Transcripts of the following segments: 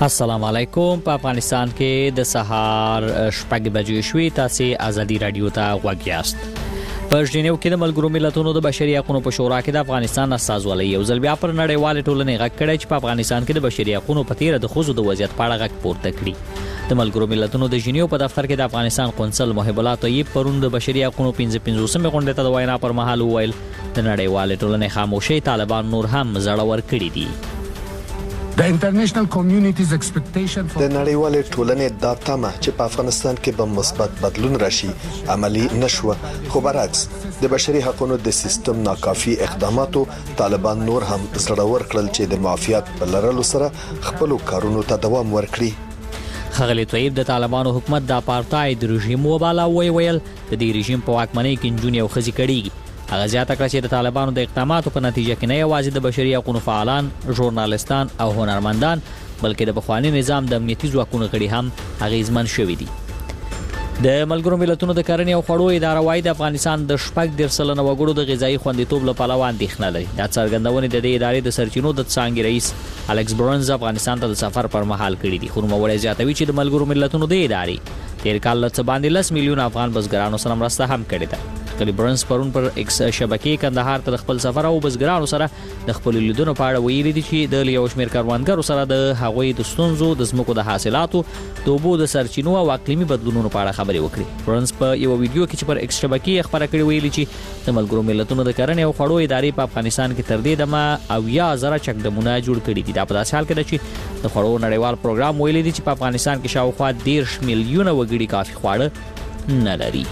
السلام علیکم. په افغانستان کې د سهار شپږ بجې شوې. تاسو ازادي رادیو ته غوږ یاست. په ژنیو کې د ملګرو ملتونو د بشري حقوقو په شورا کې د افغانستان استازولۍ یو ځل بیا پر نړیوال ټولنې غږ کړی چې په افغانستان کې د بشري حقوقو په تیر د ښځو د وضعیت په اړه غږ پورته کړي. د ملګرو ملتونو د ژنیو په دفتر کې د افغانستان قونسل محب الله طیب پرون د بشري حقوقو 55مې غونډې ته د وینا پر مهال وویل د نړیوال ټولنې خاموشي طالبان نور هم زړور کړي دي. د انټرنیشنل کمیونټیز ایکسپیکټیشن د نړیوالې ټولنې دا تمه چې په افغانستان کې به مثبت بدلون راشي عملی نشوه، خو برعکس د بشري حقوقو د سیستم ناکافي اقداماتو طالبان نور هم زړور کړل چې د معافیت په لرلو سره خپل کارونو ته دوام ورکړي. ښاغلی طیب د طالبانو حکومت د اپارټاید رژیم وباله ویل د دې رژیم په واکمنۍ کې نجونې او ښځې کړيږي. هغه زیاته کړه چې د طالبانو د اقداماتو په نتیجه کې نه یوازې د بشري حقوقو فعالان، ژورنالستان او هنرمندان بلکې د پخوانی نظام د امنیتي ځواکونو غړي هم اغیزمن شوي دي. د ملګرو ملتونو د کرنې او خوړو اداره وايي د افغانستان د 14% وګړو د غذایی خوندیتوب لپاره اندېښنه لري. دا څرګندونه د دې ادارې د سرچینو د څانګې رئیس الکس برنز افغانستان ته د سفر پر مهال کړی دي. خو نوموړی زیاتوي چې د ملګرو ملتونو د ادارې تیر کال له څه باندې 10 میلیون افغان بزګرانو سره مرسته هم کړې ده. کلی برنز پرون پر ایکس شبکې کندهار ته خپل سفر او بزګرانو سره د خپل لیدونو په اړه ویلي دي چې د یو شمېر کاروانګرو سره د هغوی د ستونزو، د ځمکو د حاصلاتو، د اوبو د سرچینو او اقلیمي بدلونونو په اړه خبرې وکړي. برنز په یو ویډیو کې چې پر ایکس شبکې خبره کړې ویلي چې د ملګرو ملتونو د کرنې او خوړو ادارې په افغانستان کې تر دې دمه 10,000 چکډمونه جوړ کړي دي. دا په داسې حال کې ده چې د خوړو نړیوال پروګرام ویلي دي چې په افغانستان کې شاوخوا 10 میلیونه وګړي کافي خواړه نه لري.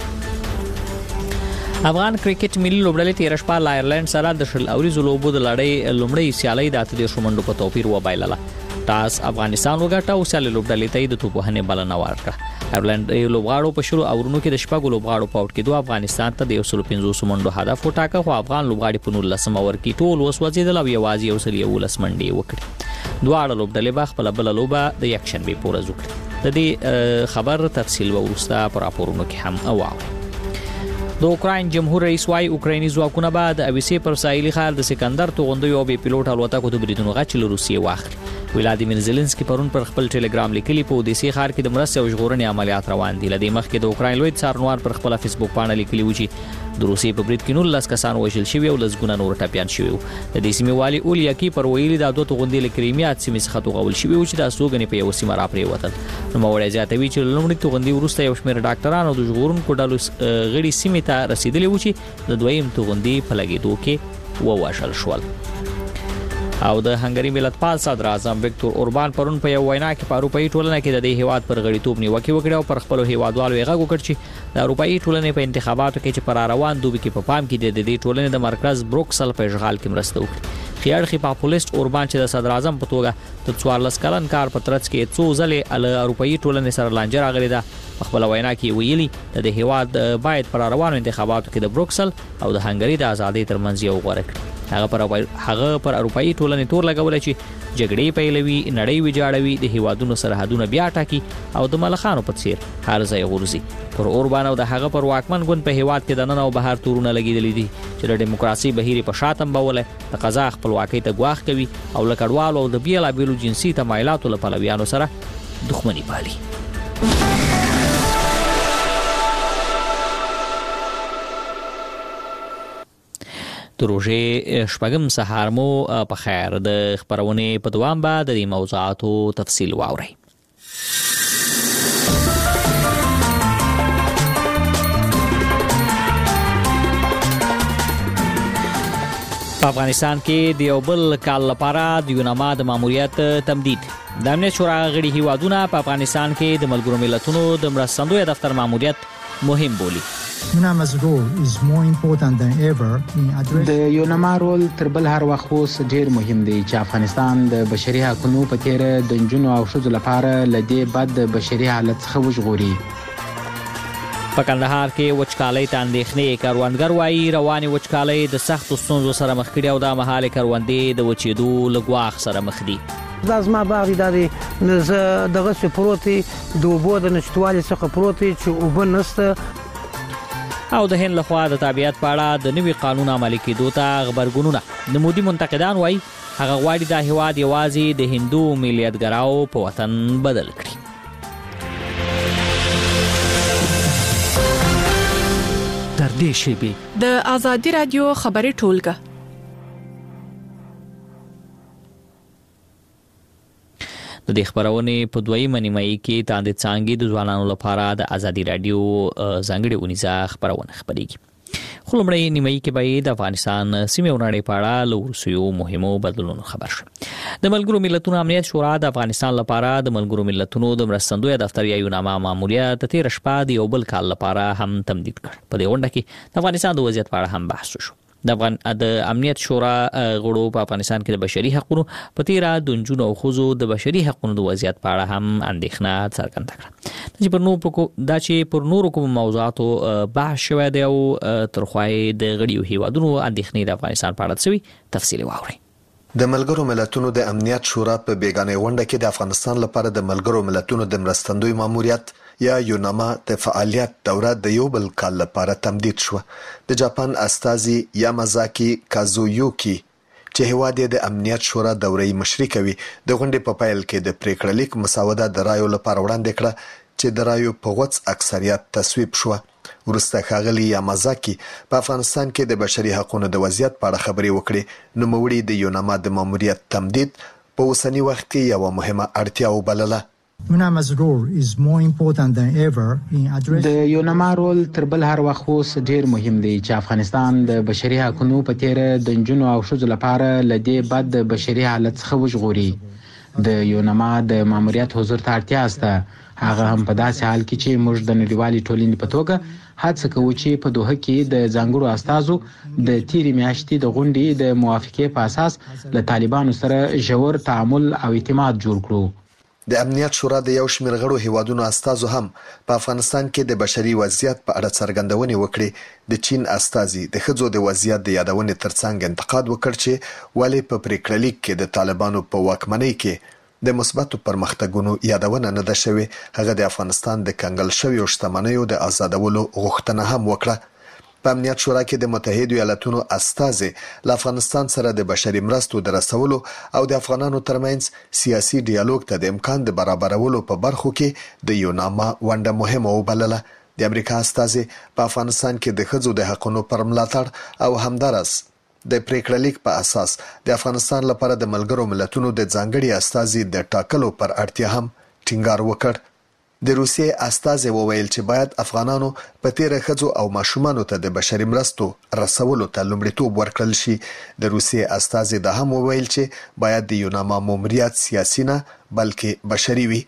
افغان کرکټ ملي لوبډلې تیر شپه له آیرلند سره د شل اوریزو لوبو د لړۍ لومړۍ سیالۍ د 8 منډو په توپیر وبایلله. ټاس افغانستان وګټه او سیالۍ لوبډلې ته د توپوهنې بلنه ورکړه. آیرلند لوبغاړو په شروع اورونو کې د شپږو لوبغاړو په اوټ کېدو افغانستان ته د 150 منډو هدف وټاکه، خو افغان لوبغاړي په 19 اور کې ټول وسوځېدل او یوازې 119 منډې وکړې. دواړه لوبډلې به خپل بل لوبه د یکشنبه په ورځ وکړي. د دې خبر تفصیل ورسته پر راپورونو کې هم واورئ. د اوکراین جمهور رئیس وايي اوکرایني ځواکونه به د اویسی پر ساحلي ښار د سکندر توغندیو او بې پیلوټ الوتکو د بریدونو غچ له روسیې واخلي. ولادیمیر زيلنسکي پرون پر خپل ټلګرام لیکلي په اودیسي ښار کې د مرستې او ژغورنې عملیات روان دي. لدې مخکې د اوکراین لوی څارنوال پر خپل فیسبوک باندې لیکلي و چې د روسیې په برید کې 19 کسان وژل شوي او لږ نور ټپيان شوي وو. د دې سیمې والي اولیاکي پر ویلي د دوه توغندې له کریمیا سیمې څخه توغول شوي و چې د سوګنې په یو سیمه را پریوتل. نوموړی زیاتوي چې لومړی توغندې وروسته یو شمېر ډاکټرانو د ژغورونکو ډلو غړي سیمې ته رسیدلي و چې د دویم توغندې په لګېدو کې ووژل شول. او د هنګري ملتپال صدر اعظم ویکتور اوربان پرون په یو وینا کې په اروپאי ټولنه کې د دې هیواد پر غړیتوب نیوکه وکړه او پر خپل هیوادوالو یې غږ وکړ چې د اروپאי ټولنې په انتخاباتو کې چې پر روان دوبي کې په پام کې د دې ټولنې د مرکز بروکسل په اشغال کې مرسته وکړي. خیاړخي پاپولیست اوربان چې د صدر اعظم په توګه د 14 کلن کار په ترڅ کې څو ځلې ال اروپאי ټولنې سره لانجه راغلي ده. په خپل وینا کې ویلي د هیواد باید پر روانو انتخاباتو کې د بروکسل او د هنګري د ازادۍ ترمنځ یو غوړه کړي. هغه پر اروپאי ټولنې تور لګول چې جګړې پیلوي، نړۍ ویجاړوي، د هیوادونو سرحدونه بیا ټاکي او د ملخانو په څیر هر ځای غورځي. پر اوربان او د هغه پر واکمن ګوند په هیواد کې د نن او بهر تورونه لګیدلې دي چې د دیموکراسي بهیر په شاتم بوله د قضا خپلواکۍ ته ګواښ کوي او لکړوالو او د بیلابیلو جنسي تمایلاتو له پلویانو سره دښمني پالي. د روژې شپږم سهار مو په خیر. د خبرونې په دوام به د دې موضوعاتو تفصیل واورئ. په افغانستان کې د یو بل کال لپاره د یوناما د ماموریت تمدید. د امنیت شورا غړي هیوادونه په افغانستان کې د ملګرو ملتونو د مرستندوی دفتر ماموریت مهم بولي. UNAMA's role is more important than ever in addressing د یوناما رول تر بل هر وخت اوس ډیر مهم دی چې افغانستان د بشري حقوقو په تیر د جنونو او ښځو لپاره لدې بد بشري حالت څخه وژغوري. په کندهار کې وچکالۍ ته اندېښنې کاروانګر وايي رواني وچکالۍ د سختو ستونزو سره مخ کړي او د مهال کروندې د وچېدو له ګواښ سره مخ دي. دا زما باغ دی دغه څه پروت دی د اوبو د نشتوالي څخه پروت دی چې اوبه نشته. او د هند لخوا د تابعیت په اړه د نوي قانون عملي کېدو ته غبرګونونه. د مودي منتقدان وايي هغه غواړي دا هیواد یوازې د هندو ملیتګراو په وطن بدل کړي. تر دې شیبې د آزادي رادیو خبري ټولګه د دې خبرونې په دویمه نیمایي کې تاندې څانګې د ځوانانو لپاره د آزادي رادیو ځانګړې اونیزه خبرونه خپرېږي. خو لومړی نیمایي کې به د افغانستان سیمې او نړۍ په اړه له وروستیو مهمو بدلونونو خبر شو. د ملګرو ملتونو امنیت شورا د افغانستان لپاره د ملګرو ملتونو د مرستندوی دفتر یا یوناما ماموریت تیر شپه د یو بل کال لپاره هم تمدید کړ. په دې غونډه کې د افغانستان د وضعیت په اړه هم بحث وشو. د امنیت شورا غړو په افغانستان کې د بشري حقوقو په تیرا د نجونو او ښځو د بشري حقوقو د وضعیت په اړه هم اندېښنه څرګنده کړه. چې پر نورو کوم موضوعاتو بحث شوی دی او ترخوای د غړیو هیوادونو اندېښنې د افغانستان په اړه څه تفصیل واوري. د ملګرو ملتونو د امنیت شورا په بیگانه غونډه کې د افغانستان لپاره د ملګرو ملتونو د مرستندوی ماموریت یا یوناما د فعالیت دوره د یو بل کال لپاره تمدید شو. د جاپان استازي یامازاکی کازویوکی چې هیواد د امنیت شورا دورې مشري کوي د غونډې په پیل کې د پریکړه لیک مسوده د رایو لپاره وړاندې کړه چې د رایو په غوڅ اکثریت تصویب شو. ورسته ښاغلي یامازاکی په افغانستان کې د بشري حقوقو د وضعیت په اړه خبرې وکړې. نوموړي د یوناما د ماموریت تمدید په اوسنی وخت کې یو مهمه اړتیا وبلله. UNAMA's role is more important than ever in addressing د یوناما رول تر بل هر وخت اوس ډیر مهم دی چې افغانستان د بشري حقوقو په تیر د نجونو او ښځو لپاره لدی بد بشري حالت څخه وژغوري. د یوناما د ماموریت حضور ته اړتیا است. هغه هم په داسې حال کې چې موږ د نړیوالې ټولنې په توګه هڅه کوو چې په دوحه کې د ځانګړو استازو د تیرې میاشتې د غونډې د موافقې په اساس له طالبانو سره ژور تعامل او اعتماد جوړ کړو. د امنیت شورا د یو شمېر غړو هیوادونو استازو هم په افغانستان کې د بشري وضعیت په اړه څرګندونې وکړې. د چین استازي د ښځو د وضعیت د یادونې ترڅنګ انتقاد وکړ چې ولې په پریکړه لیک کې د طالبانو په واکمنۍ کې د مثبتو پرمختګونو یادونه نه ده شوې. هغه د افغانستان د کنګل شویو شتمنیو د آزادولو غوښتنه هم وکړه. په امنیت شورا کې د متحده ایالاتونو استازي له افغانستان سره د بشري مرستو د رسولو او د افغانانو ترمنځ سیاسي ډیالوګ ته د امکان د برابرولو په برخو کې د یوناما ونډه مهمه وبلله. د امریکا استازي په افغانستان کې د ښځو د حقوقو پر ملاتړ او همدارس د پریکړه لیک په اساس د افغانستان لپاره د ملګرو ملتونو د ځانګړي استازي د ټاکلو پر اړتیا هم ټینګار وکړ. د روسیې استازي وویل چې باید افغانانو په تیر ښځو او ماشومانو ته د بشري مرستو رسولو ته لومړیتوب ورکړل شي. د روسیې استازي دا هم وویل چې باید د یوناما ماموریت سیاسي نه بلکې بشري وي.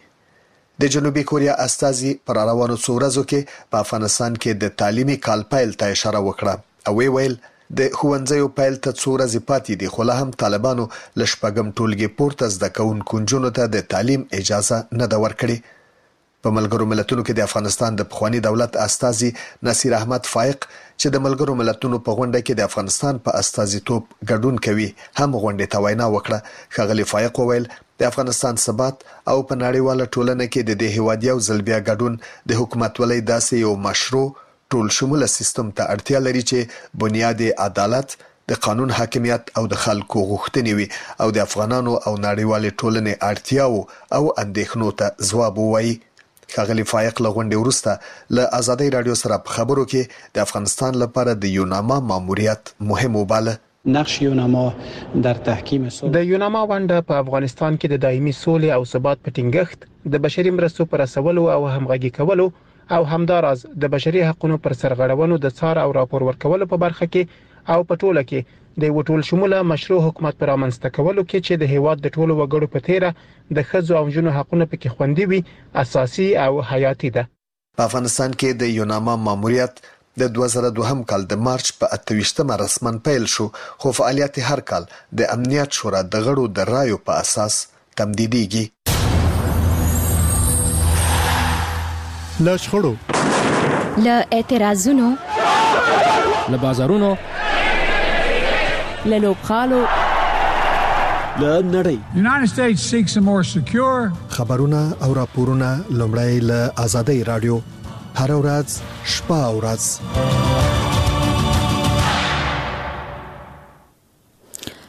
د جنوبي کوریا استازي پر روانو څو ورځو کې په افغانستان کې د تعلیمي کال پیل ته اشاره وکړه او ویل د ښوونځیو پیل ته څو ورځې پاتې دي خو لا هم طالبانو له شپږم ټولګي پورته زده کوونکو نجونو ته د تعلیم اجازه نه ده ورکړې. په ملګرو ملتونو کې د افغانستان د پخوانی دولت استازي نصیر احمد فائق چې د ملګرو ملتونو په غونډه کې د افغانستان په استازیتوب ګډون کوي هم غونډې ته وینا وکړه. ښاغلي فائق وویل د افغانستان ثبات او په نړیواله ټولنه کې د دې هیواد یو ځل بیا ګډون د حکومتولۍ داسې یو مشروع ټول شموله سیستم ته اړتیا لري چې بنیاد عدالت د قانون حاکمیت او د خلکو غوښتنې وي او د افغانانو او نړیوالې ټولنې اړتیاو او اندېښنو ته ځواب ووایي. ښاغلي فائق له غونډې وروسته له آزادۍ رادیو سره په خبرو کې د افغانستان لپاره د یوناما ماموریت مهم وباله. نقش یوناما در تحکیم د یوناما ونډه په افغانستان کې د دایمي سولې او ثبات په ټینګښت د بشري مرستو پر رسولو او همغږي کولو او همداراز د بشري حقوقو پر سرغړونو د څار او راپور ورکولو په برخه کې او په ټوله کې د وټول شموله مشروع حکومت پر امنځته کولو کې چې د هیواد د ټولو وګړو په تیره د ښځو او نجونو حقوقو پکې خوندي وي اساسي او حیاتي ده. په افغانستان کې د یوناما ماموریت د 2002 کال د مارچ په 28مه رسمن پیل شو خو فعالیت هر کال د امنیت شورا د غړو د رایو په اساس تمدیدیږي. له شخړو له اعتراضونو له بازارونو له لوبخالو له نړۍ The United States seeks a more secure خبرونه او راپورونه لومړی له آزادۍ رادیو هر ورځ شپه او ورځ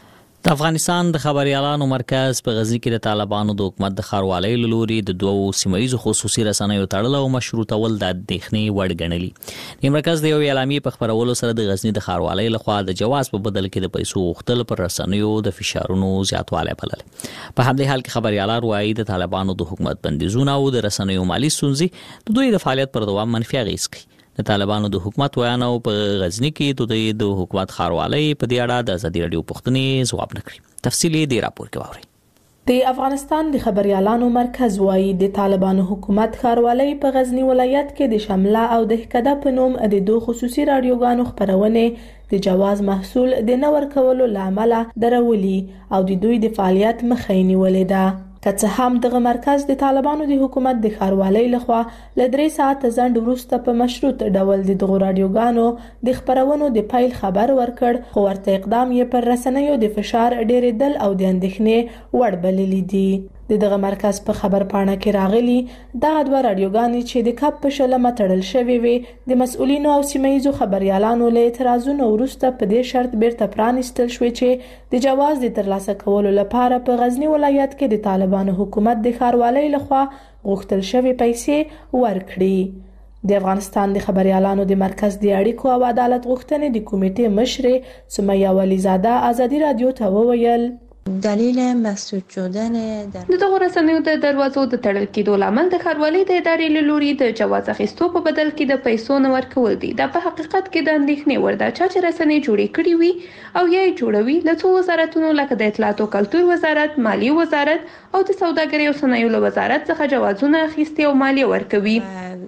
د افغانستان د خبريالانو مرکز په غزنی کې د طالبانو د حکومت د خاروالۍ لوري د دوو سیمایي خصوصي رسنیو تړل او مشروطول د اندېښنې وړ ګڼلي. د مرکز د یو اعلامیې په خبرولو سره د غزنی د خاروالۍ لخوا د جواز په بدل کې د پیسو غوښتل پر رسنیو د فشارونو زیاتوالی بلل. په همدې حال کې خبريالان وايي د طالبانو د حکومت بندیزونه او د رسنیو مالی ستونزې د دوی د فعالیت پر دوام منفي اغېز کوي. د طالبانو د حکومت ویانو په غزنی کې د حکومت خاروالۍ په دې اړه د ازادي رادیو پوښتنې ځواب نکړي. تفصیلی دی راپور کې واورئ. د افغانستان د خبريالانو مرکز وايي د طالبانو حکومت خاروالۍ په غزنی ولایت کې د شمله او د هکده په نوم د دوه خصوصي رادیوګانو خبرونه د جواز محصول د نه ورکولو لامل درولي او د دوی د فعالیت مخه نیولې ده. که څه هم دغه مرکز د طالبانو د حکومت د خاروالۍ لخوا ل 3 ساعته ځنډ وروسته په مشروط ډول د دغه رادیوګانو د خبرونو د پیل خبر ورکړ، خو ورته اقدام یې پر رسنیو د فشار ډېرېدل او د اندېښنې وړ بللی دي. دغه مرکز په خبر پاڼه کې راغلي دغه دوه رادیوګانې چې د کپ په شلمه تړل شوې وي د مسؤلینو او سیمایي خبريالانو له اعتراضونو وروسته په دې شرط بیرته پرانیستل شوې چې د جواز د ترلاسه کولو لپاره په غزنی ولایت کې د طالبانو حکومت د خاروالۍ لخوا غوښتل شوې پیسې ورکړي. د افغانستان د خبريالانو د مرکز د اړیکو او عدالت غوښتنې د کمیټې مشر سمیه ولیزاده ازادي رادیو ته وویل دلیل مسدود شدن د دغه رسنیو د دروازو د تړل کېدو لامل د خاروالۍ د ادارې له لوري د جواز اخیستو په بدل کې د پیسو نه ورکول دي. دا په حقیقت کې د اندېښنې وړ ده چې رسنۍ جوړې کړې وي او یا یې جوړوي له څو وزارتونو لکه د اطلاعات او کلتور وزارت، مالیې وزارت او د سوداګرۍ او صنایعو له وزارت څخه جوازونه اخیستي او مالیه ورکوي.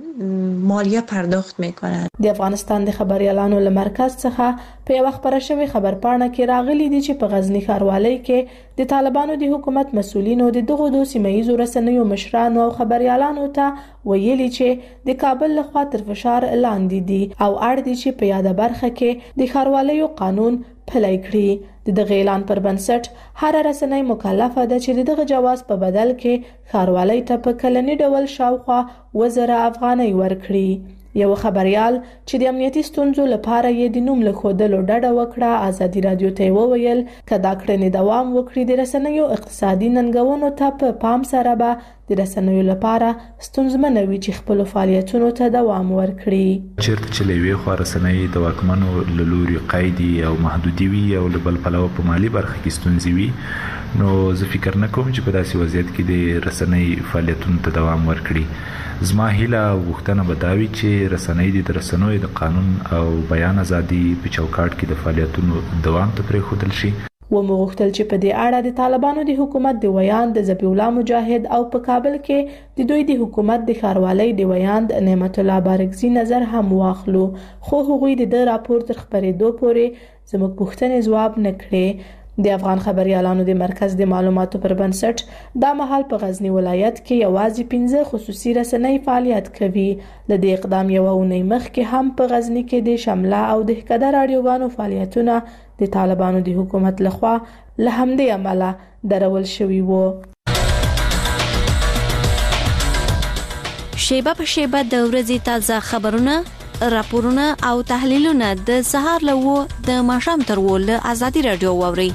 مالیه پرداخت میکنن. د افغانستان د خبريالانو له مرکز څخه په یو خبره شوی خبر پاڼه کې راغلي دي چې په غزنی خاروالۍ کې د طالبانو د حکومت مسؤلینو د دغه دوه سیمایي رسنیو مشرانو او خبريالانو ته ویلي چې د کابل لخوا تر فشار لاندې دي او اړ دي چې په یاده برخه کې د خاروالۍ قانون پلی کړي. د دغه اعلان پر بنسټ هر رسنۍ مکلفه ده چې دغه جواز په بدل کې خاروالۍ ته په کلنی ډول شاوخوا 1000 افغانۍ ورکړي. یو خبريال چې د امنیتي ستونزو لپاره یې د نوم لیکودلو ډډه وکړه ازادي رادیو ته وویل کدا کړنې دوام وکړي د رسنیو اقتصادي ننګونو ته په پام سره به د رسنیو لپاره ستونزمنه وي چې خپل فعالیتونو ته دوام ورکړي. چیرته چې لوي خو رسنۍ د واکمنو لوري قیدي او محدودي وي او بل پلوه په مالی برخه کې ستونزې وي نو زه فکر نه کوم چې په داسې وضعیت کې د رسنۍ فعالیتونو ته دوام ورکړي. زما هیله او غوښتنه به دا وي چې رسنۍ د رسنیو د قانون او بیان ازادي په چوکاټ کې د فعالیتونو دوام ته پرېښودل شي. ومغوښتل چې په دې اړه د طالبانو د حکومت د ویاند ذبیح الله مجاهد او په کابل کې د دوی د حکومت د خاروالۍ د ویاند نعمت الله بارکزي نظر هم واخلو، خو هغوی د راپور تر خبرېدو پورې زموږ پوښتنې ځواب نه کړې. د افغان خبريالانو د مرکز د معلوماتو پر بنسټ دا مهال په غزنی ولایت کې یوازې 15 خصوصي رسنۍ فعالیت کوي. د دې اقدام یو اونۍ مخکې هم په غزنی کې د شمله او د هکده رادیوګانو فعالیتونه د طالبانو د حکومت لخوا له همدې عمله درول شوي وو. شیبه په شیبه د ورځې تازه خبرونه، راپورونه او تحلیلونه د سهار له د ماښام تر له ازادي رادیو واوري.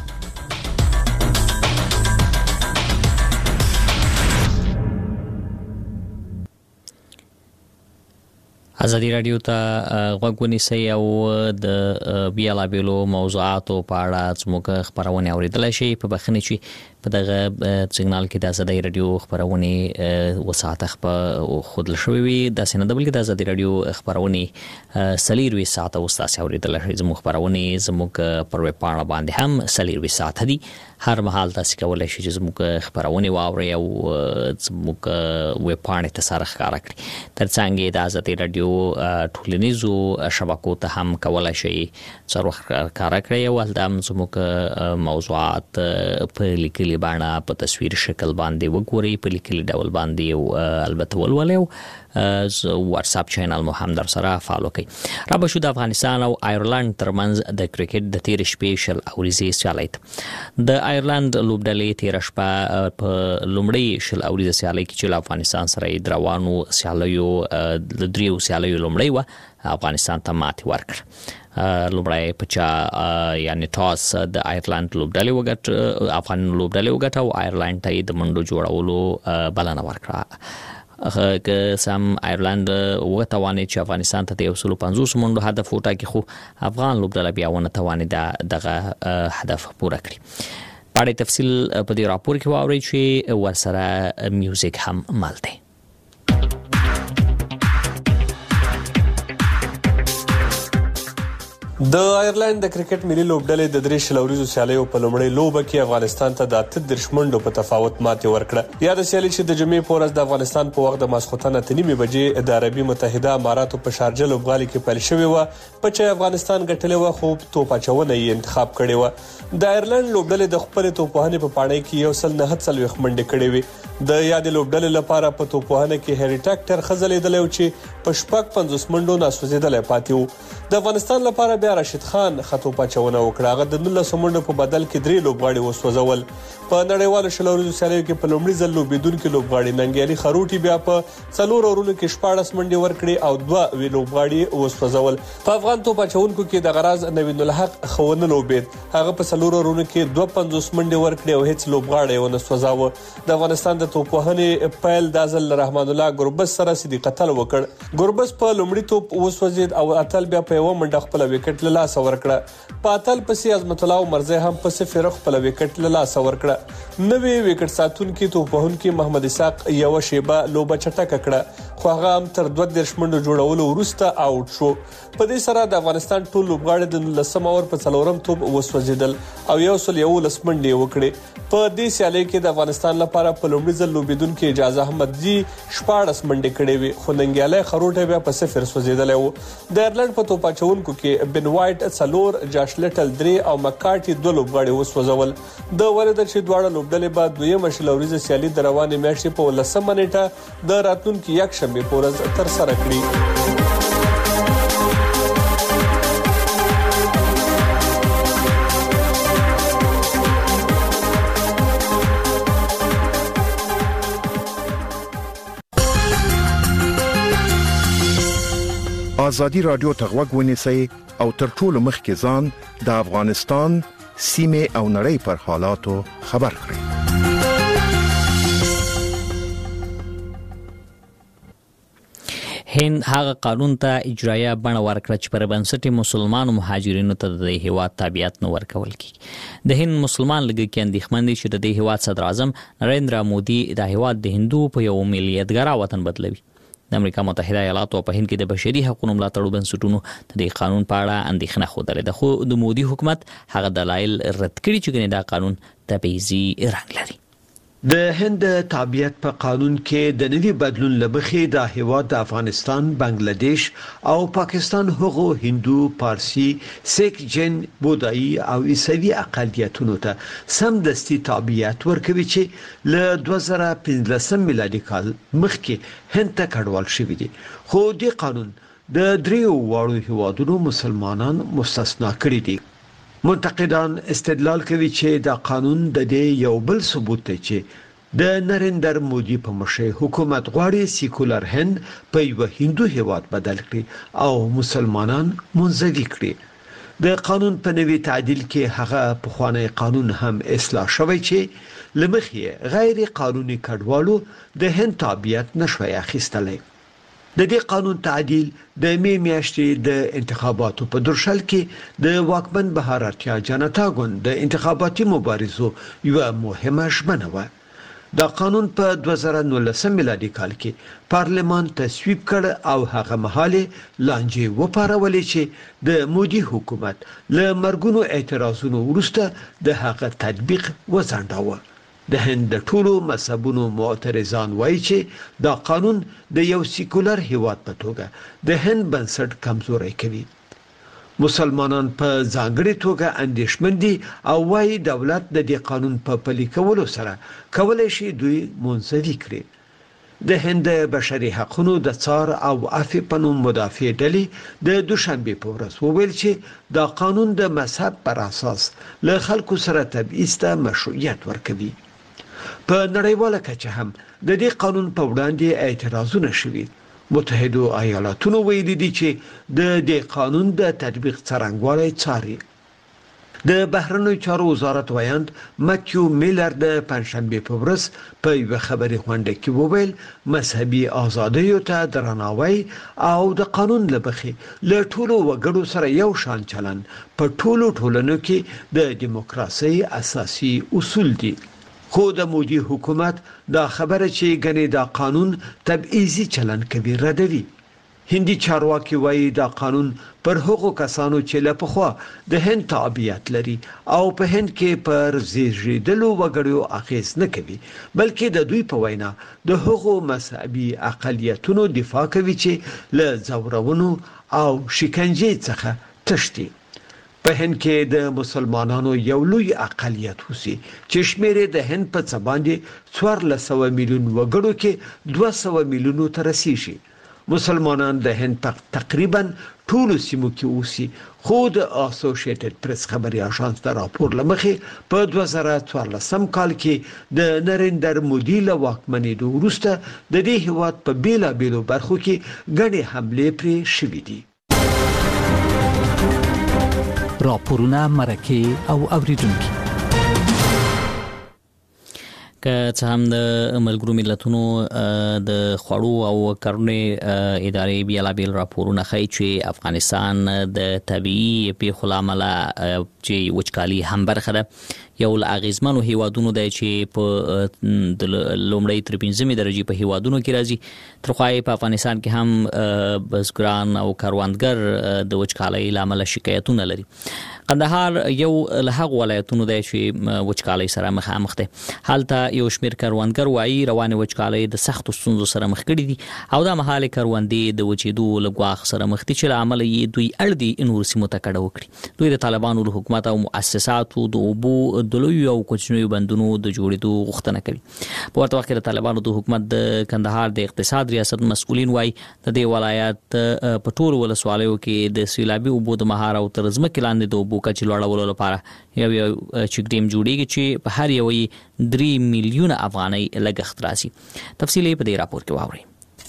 ازادي رادیو ته غوږ ونیسئ او د بیلابیلو موضوعاتو په اړه زموږ خبرونه اوریدلای شئ. په بخښنې چې په دغه سیګنال کې د ازادي رادیو خبرونه وساته خودل شوې وي د سینه د بلکې د ازادي رادیو خبرونه سلیروي ساعته وستاسي اوریدل شئ. زموږ خبرونه زموږ پر ویب پاڼه باندې هم سلیروي ساعته دي. هر مهال تاسو کولای شئ چې زموږ خبرونه واورئ او زموږ ویب پاڼه ته سره ښکارا کړئ. ترڅنګ د ازادي رادیو ټولنیزو شبکو ته هم کولای شئ څلور ښکارا کړئ او هم زموږ موضوعات په لیکلي باندې په تصویر شکل باندې وګورئ، په لیکلي ډول باندې او البته ولولئ. واتس اپ چینل مو هم در سره فالو کړئ. را به شو د افغانستان او آیرلند ترمنځ د کرکټ د تیر شپې شل اوریزې سیالۍ د آیرلند لوبډلې تیر شپه په لومړی شل اوریزې سیالۍ کې چې افغانستان سره دروانو سیالیو د دریو سیالیو لومړی و افغانستان ته ماتې ورکړه. لومړی پچا یعنی ټاس د آیرلند لوبډلې وګټ افغان لوبډلې وګټ او آیرلند ته د منډو جوړولو بلنه ورکړه. که سم آیرلند وتواني چې افغانستان ته د 150 منډو هدف وټاکي خو افغان لوبډله بیا ونه تواني دغه هدف پوره کړي. په تفصیل په دې راپور کې واورئ چې ورسره میوزیک هم مل دی. د آیرلند د کرکټ ملي لوبډلې د درې شلوريزو سیالیو په لومړۍ لوبه کې افغانستان ته د 8 منډو په تفاوت ماتې ورکړه. یا د سیالي چې د جمعې په ورځ د افغانستان په وخت د ماسخوتن 8:30 بجې د عربي متحده اماراتو په شارجه لوبغالي کې پیل شوې و، په چې افغانستان ګټلې و خو توپ اچونه یې انتخاب کړې و. د آیرلند لوبډلې د خپل توپوهنې په پاڼې کې 149 منډې کړې وې. د یاد لوبډلې لپاره په توپوهنه کې هری ټاکټر خزلېدل او چې په شپږ 50 منډو ناسوځېدل پاتې وو. د افغانستان لپاره بیا راشد خان خطو پچونه وکړه. هغه د 19 منډو په بدل کې 3 لوبغاړي وسوځول. په نړیوالو شلوريزو سیالیو کې په لومړي ځل لوبیدونکو لوبغاړي ننګیالي خروټي بیا په 4 اورونو کې 14 منډې ورکړې او 2 لوبغاړي وسوځول. په افغان توپ اچونکو کې د غراز نوین الحق خونه لوبید. هغه په 4 اورونو کې 250 منډې ورکړې او هیڅ لوبغاړي ونه سوځاوه. د افغانستان د توپوهنې پیل د ځل رحمان الله ګوربس سره سیدی قتل وکړ. ګوربس په لومړي توپ وسوځید او اتل بیا په یو منډه خپل وکټ له لاس ورکړه. په اتل پسې عظمت الله مرزي هم په 0 خپل وکټ له لاس ورکړه. نوې وکټ ساتونکو توپوهونکو محمد اسحاق یو شیبه لوبه چټک کړه خو هغه هم تر 2 منډو جوړولو وروسته آوټ شو. په دې سره د افغانستان ټول لوبغاړي د 19 اور په 4 توپ وسوځیدل او یو سل یو لس منډې وکړې. په دې سیالي کې د افغانستان لپاره په لومړي ځل لوبیدونکو اجازه احمد جی 14 منډې کړې وي خو ننګیالي خروټه بیا په 0 سوځیدل وو. د آیرلند په توپ اچونکو کې بن وایټ 4 جاش لټل 3 او مکارټي 2 لوبغاړي وسوځول. د ورده چې دواړه لوبډلې بعد دویمه شلوريزه سیالي د روانې میاشتې په 19 منېټه د راتلونکي یک شنبه په ورځ تر سره کړي. ازادي رادیو ته غوږ ونیسئ او تر ټولو مخکې ځان د افغانستان سیمه او نړۍ پر حالاتو خبر کړئ. هند هغه قانون ته اجرایه بڼه ورکړه چې پر بنسټ مسلمانو مهاجرینو ته د هیواد تابعیت نه ورکول کیږي. د هند مسلمان لږ کې اندېښمن دي چې د دې هیواد صدر اعظم نریندرا مودي د هیواد د هندو په یو ملیتګرا وطن بدلوي. د امریکا متحده ایالاتو په هند کې د بشري حقوقو ملاتړ بنسټونو د دې قانون په اړه اندېښنه خوده ده خو د مودي حکومت هغه دلایل رد کړي چې دا قانون تبعیضي رنګ لري. د هند تابعیت په قانون کې د نوي بدلون لبخې د هیواد د افغانستان، بنگلاديش او پاکستان هغو هندو، پارسي، سیک، جین، بودایی او عیسوي اقلیتونو ته سمدستي تابعیت ورکوي چې له 2015 میلادي کال مخکې هند ته کډوال شوي دي. خو د قانون د دریو واړو هیوادونو مسلمانان مستثنا کړي دي. منتقدان استدلال کوي چې دا قانون د دې یو بل ثبوت دی چې د نریندر مودي په مشر حکومت غواړي سیکولر هند په یو هندو هیواد بدل کړي او مسلمانان منزوي کړي. د قانون په نوي تعدیل کې هغه په خوانی قانون هم اصلاح شوی چې لمخې غیر قانوني کډوالو د هند تابعیت نشوي اخیستلای. د دې قانون تعدیل د میاشتې د انتخاباتو په درشل کې د واکمن بهارتیا جنتا ګوند د انتخاباتي مبارزو یو مهمه ژمنه و. دا قانون په 2019 میلادي کال کې پارلمان تصویب کړ او هغه مهاله لانجې وپارولې چې د مودي حکومت له مرګونو اعتراضونو وروسته د هغه تطبیق وځنډاوه. د هند ټولو مذهبونو معترضان وایي چې دا قانون د یو سیکولر هیواد په توګه د هند بنسټ کمزوري کوي. مسلمانان په ځانګړي توګه اندېښمن دي او وايي دولت د دې قانون په پلي کولو سره کولای شي دوی منزوي کړي. د هند بشري حقوقو د څار او عفو په نوم مدافع ډلې د دوشنبه په ورځ وویل چې دا قانون د مذهب پر اساس له خلکو سره تبعیض ته مشروعیت ورکوي. په نړیواله کچه هم د دې قانون په وړاندې اعتراضونه شوي. متحده ایالاتونو ویلي دي چې د دې قانون د تطبیق څرنګوالی څاري. د بهرنیو چارو وزارت وایند ماتیو میلر د پنځشنبه په ورځ په یو خبري غونډه کې وویل مذهبي ازادیو ته درناوی او د قانون لبخي له ټولو وګړو سره یو شان چلن په ټولو ټولنو کې د دیموکراسي اساسي اصول دي. خو د مودي حکومت دا خبره چې ګنې دا قانون تبعیضي چلن کوي ردوي. هندي چارواکي وایي دا قانون پر هغو کسانو چې له پخوا د هند تابعیت لري او په هند کې پر زیږیدلو وګړو اغیز نه کوي بلکې د دوی په وینا د هغو مذهبي اقلیتونو دفاع کوي چې له زورونو او شکنجې څخه تښتي. په هند کې د مسلمانانو یو لوی اقلیت اوسي چې شمیر د هند په څ باندې 1400 میلیون وګړو کې 200 میلیونو ته رسیږي. مسلمانان د هند تقریبا ټول سیمو کې اوسي خو د اسوسییټډ پریس خبري اژانس د راپور لمخې په 2014 کال کې د نریندر مودي له واکمنۍ وروسته د دې هیواد په بیلابیلو برخو کې غني حمله پرې شوې دي. راپورونه مرکه او اوریدونکو که څه هم د ملګرو ملتونو د خوړو او کرنې ادارې بیلابیل راپورونه ښیي چې افغانستان د طبیعي پیښو له امله چې وچکالي هم برخه ده یو له اغیزمنو هیوادونو دی چې په د لومړۍ تر 5مې درجې په هیوادونو کې راځي. تر خو په افغانستان کې هم بزګران او کروندګر د وچکالۍ له امله شکایتونه لري. قندهار یو له هغو ولایتونو دی چې وچکالۍ سره مخامخ دی. هلته یو شمیر کروندګر وایي روانه وچکالۍ د سختو ستونزو سره مخ کړي دي او دا مهال کروندې د وچېدو له ګواښ سره مخ دي چې له امله یې دوی اړ دي نور سیمو ته کډه وکړي. دوی د طالبانو له حکومت او مؤسساتو د اوبو د لویو او کوچنیو بندونو د جوړېدو غوښتنه کوي. په ورته وخت کې د طالبانو د حکومت د کندهار د اقتصاد ریاست مسؤلین وایي د دې ولایت په ټولو ولسوالیو کې د سیلابي اوبو د مهار او تر ځمکې لاندې د اوبو کچې لوړولو لپاره یو چک ډیم جوړیږي چې په هر یو 3 میلیونه افغانۍ لګښت راځي. تفصیل په دې راپور کې واورئ.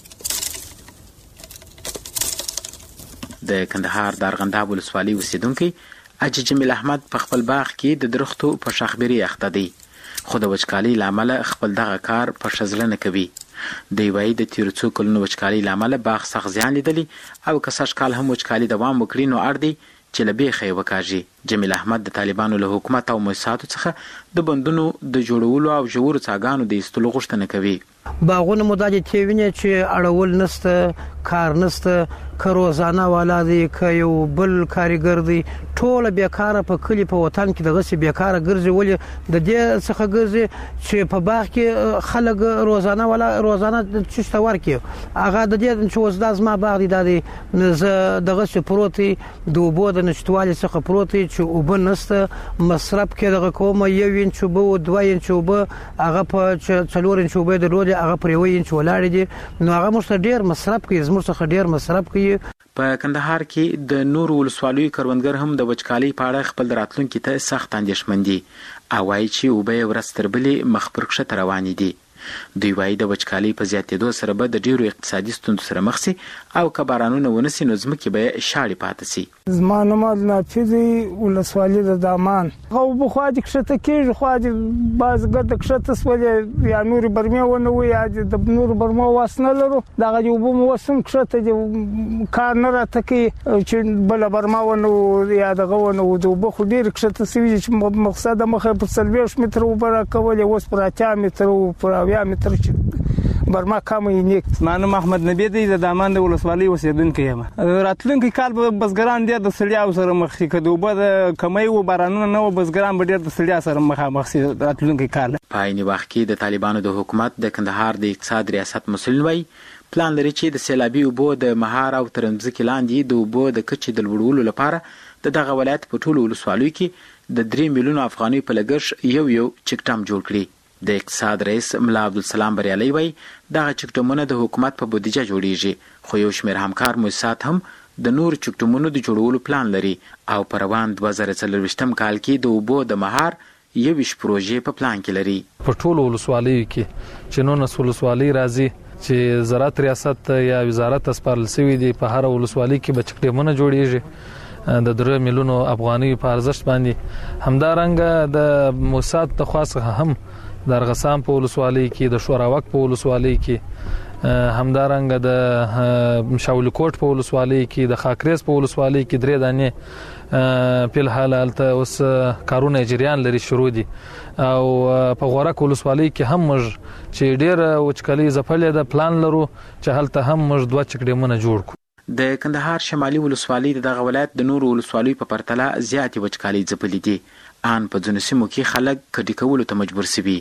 د کندهار د ارغنداب ولسوالۍ اوسیدونکي اجي جمیل احمد په خپل باغ کې د درختو په شاخبري اخته دی خو د وچکالۍ لامل خپل دغه کار په شزله نه کوي. دوی وایي د تیر څو کلونو وچکالۍ لامل باغ سخت زیان لیدلی او که سږ کال هم وچکالۍ دوام وکړي نو اړ دی چې له بیخه وکاږي. جمیل احمد د طالبانو له حکومت او مؤسساتو څخه د بندونو د جوړولو او ژورو څاګانو د ایستلو غوښتنه کوي. باغونه مداجه تیوینه چې اړول نسته کار نسته که روزانه والا دی که یو بل کاریګر دی ټول بیکاره په کلی په وطن کې دغه سی بیکاره ګرځي ولې د دې څخه ګرځي چې په باغ کې خلک روزانه والا روزانه چشته ورکی هغه د دې چې وزداز ما باغ دی د دغه سی پروتي د وبو د نشټوالي څخه پروتي چې وب نسته مصرف کې دغه کومه 1 انچ وب 2 انچ وب هغه په 4 انچ وب د لوري هغه پر 1 انچ ولاړ دي نو هغه مست ډیر مصرف کوي زموږ څخه ډیر مصرف کوي. په کندهار کې د نور ولسوالیو کروندګر هم د وچکالۍ په اړه خپل راتلونکي ته سخت اندېښمن دي او وایي چې اوبه ورځ تر بلې مخ پر کښته روانې دي. دوی وایي د وچکالۍ په زیاتېدو سره به د ډیرو اقتصادي ستونزو سره مخ شي او که بارانونه ونسي نو ځمکې به شاړې پاتې شي. زما نوم نافذي ولسوالي د دامان او بخوا د کښته کېږي خو د بازګر د کښته سولې یا نور برمه ونه وي یا د نور برمه واسنه لرو دغه یو بو موسم کښته د کار نه راته کوي چې بل برمه ونه یا دغه ونه د بو خو ډیر کښته سوي چې مقصد مخه په 40 متر وبره کولې اوس پر 8 متر او پر 20 متر چې برما کمې نیک. مانو محمد نبی دی د دامان د ولسوالۍ اوسیدونکی یم. راتلونکي کال به بزګران ډېر د سړیا سره مخ شي کده وب د کمۍ و بارانونه نه و بزګران به ډېر د سړیا سره مخامخ شي راتلونکي کال. په عین وخت کې د طالبانو د حکومت د کندهار د اقتصاد ریاست مسؤل وایي پلان لري چې د سیلابي اوبو د مهار او ترمځکې لاندې د اوبو د کچې د لوړولو لپاره د دغه ولایت په ټولو ولسوالیو کې د 3 میلیونو افغانۍ په لګښت یو چک ډام جوړ کړي. د اقتصاد رئیس ملا عبدالسلام بریالي وایي دغه چکډمونه د حکومت په بودیجه جوړیږي خو یو شمېر همکار مؤسسات هم د نور چکډمونو د جوړولو پلان لري او په روان 2024 کال کې د اوبو د مهار 21 پروژې په پلان کې لري. په ټولو ولسوالیو کې چې 19 ولسوالۍ راځي چې زراعت ریاست یا وزارت سپارل شوی دی په هر ولسوالۍ کې به چکډمونه جوړیږي د 3 میلیونو افغاني په ارزښت باندې. همدارنګه د موساد د خاصه هم د ارغسان په ولسوالۍ کې د شوراوک په ولسوالۍ کې همدارنګه د مشاول کوټ په ولسوالۍ کې د خاکریز په ولسوالۍ کې 3 دانې په الحال الته اوس کارونه جریان لري شروع دي او په غورک ولسوالۍ کې هم موږ چې ډېر وچکالي زپلې د پلان لرو چې هلته هم موږ 2 چکډمونه جوړ کړو. د کندهار شمالي ولسوالۍ دغه ولایت د نورو ولسوالیو په پرتله زیاتې وچکالي ځپلې دي. ان په ځینو سیمو کې خلک کډې کولو ته مجبور شوي.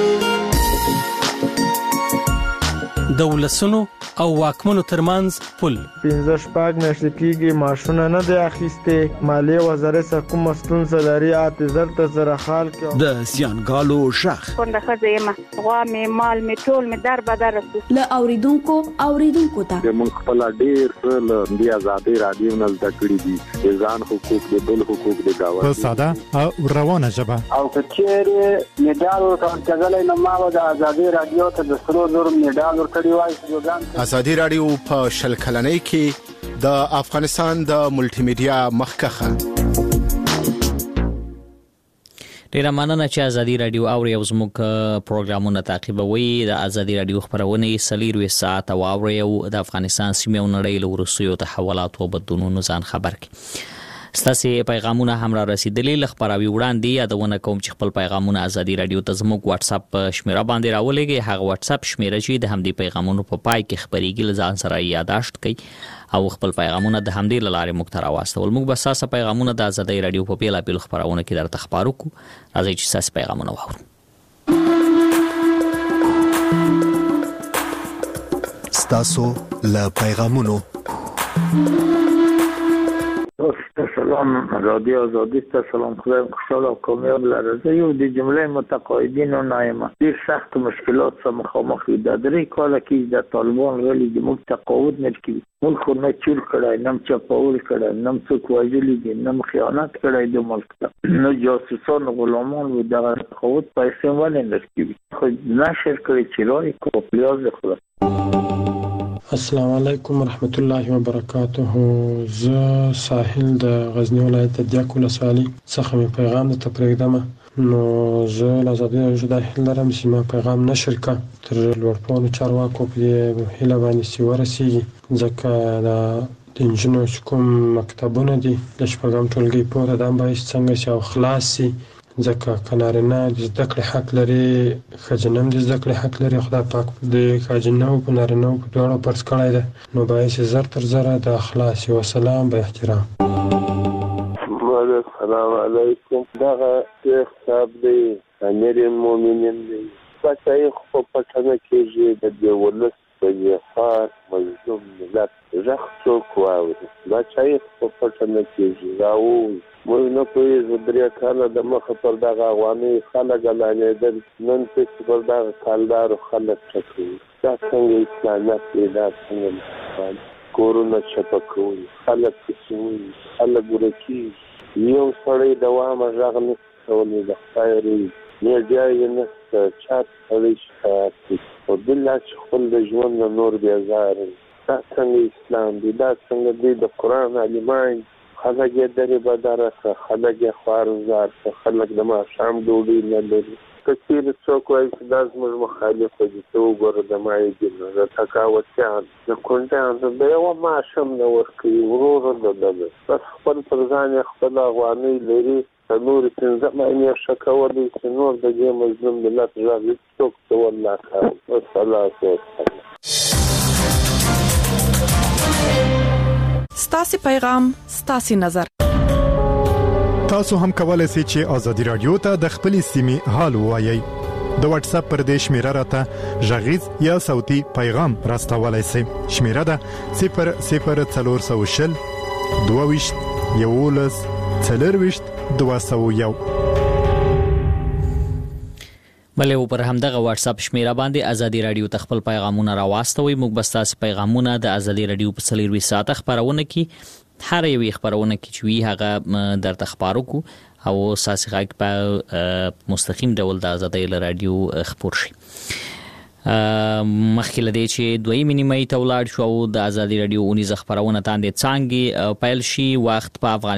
د ولسونو او واکمنو ترمنځ پل 15 میاشتې کېږي معاشونه نه دی اخیستې. مالیې وزارت څخه کومه ستونزه لري اعتذار ته زره خال کې د سیانګالو شخ څنګه خځه ما غوا مې مال مې ټول مې در بدر له اوریدونکو ته موږ خپل ډیر څه د آزادۍ رادیو نه زده کړی دي ځان حقوق د بل حقوق د گاوند په ساده او روانه ژبه او کچېره میډال ورکړل نو ما د آزادۍ رادیو ته د سرو زر میډال ورکړی وای. آزادي رادیو په شل کلنۍ کې د افغانستان د ملټي میډیا مخکخه. ډیره مننه چې آزادي رادیو او یو زموږ پروګرامونه تعقیبوي. د آزادي رادیو خبرونه 24 ساعت او د افغانستان سیمه او نړۍ له وروستیو تحولاتو او بدلونونو ځان خبر کړي. ستاسو پیغامونه هم را رسیدلي لخبراوي وړاندې یادونه کوم چې خپل پیغامونه آزادي رادیو ته زموږ واتس اپ شمیره باندې راولېږئ. هغه واتس اپ شمیره چې د همدې پیغامونو په پای کې خبريږي ځان سره یاداشت کړئ او خپل پیغامونه د همدې لارې موږ ته راوستل. موږ به تاسو پیغامونه د آزادي رادیو په بیل بیل خبرونه کې درته خبرو کو. راځئ چې تاسو پیغامونه واورو. ستاسو له پیغامونو سلام رادیو آزادی ته سلام. خدایم خوشحال او کامیاب لرزه. یو د جمله متقاعدین و نایمه ډیر سخت مشکلات سره مخامخ دي. د 3 کال کې د طالبان ویلي د موږ تقاعد نه کوي. ملک نه چور کړای نم چپاول کړای نم څوک واجلی دي نم خیانت کړای د ملک نو جاسوسان غلامان و د تقاعد پیسې ولې نه کوي. خو نشر کړی چې راي کوپلیاز خلاص. السلام علیکم ورحمت الله وبرکاته. زه ساحل د غزنی ولایت د دیاک ولسوالۍ څخه می پیغام ته پرېږدم. نو زه له آزادي رادیو د هیله لرم چې ما پیغام نشر کړم تر لوړپوړو چارواکو په هیله باندې چې ورسیږي ځکه د انجینر کوم مکتبونه دي د شپږم ټولګي پورې د باید څنګه چې او خلاص شي ځکه کنارینه د زده کړې حق لري ښځینه د زده کړې حق لري. خدای پاک د ښځینه او نارینه په دواړو فرض کړی دی نو باید چې زر تر زره د خلاص او سلام به احترام. السلام علیکم. دغه حساب دی امیر المؤمنین دی بچای خو پټنه کېږي د دې ولس په یفار مظلوم ملت ژغ څوک واوري. بچای خو پټنه کېږي راو موږ نه پوهېږو 3 کاله د مخه پر دغه افغاني خلک اعلانېدل نن پسې پر دغه کالدارو خلک ټکوي. دا څنګه اسلامت دی دا څنګه کورونه چپه کوي خلک پسې وایي خلک ورکېږي. یو سړی دوامه غږ نشي کولی د خدای روی میډیا یې نشته چا سړی شکایت کوي او بالله چې خپل د ژوند نه نور بېزاره دا څنګه اسلام دی دا څنګه دی د قرآن عالمان خلک یې درې بدره کړه خلک یې خوارزار کړه خلک د ماښام ډوډۍ نه لري. که چېرې څوک وایي چې دا زموږ مخالفه دي ته وګوره د مایدینو د تقاوتیان د کونډیانو د یوه معاش هم نه ورکوي ورور د دغه بس خپل پر ځان یې خپله افغانۍ لري د نورې 15 معنې ښه کولی چې نور د دې مظلوم ملت غږ هېڅوک ته والله کار والصلاة والسلام. ستاسو پیغام ستاسو نظر. تاسو هم کولای شئ چې آزادي رادیو ته د خپل سیمې حال ووایي. د واتس اپ پر دې شمیره راته غږیز یا صوتي پیغام راستولای شئ. شمیره ده 00420 22 11 4201. بلې پر همدغه واتس اپ شمیره باندې ازادي رادیو تخپل پیغامونه راوستوي. موږ بس تاسو پیغامونه د ازادي رادیو په 24 ساعت خبرونه کې هر یو خبرونه کې چې وی هغه در تخبارو کو او اساسي غږ په مستقیم ډول د ازادي رادیو خبر شي. مخکې لدی چې دوی مینیمي تولاړ شو د ازادي رادیو 19 خبرونه تاندې څنګه پیل شي وخت په افغانستان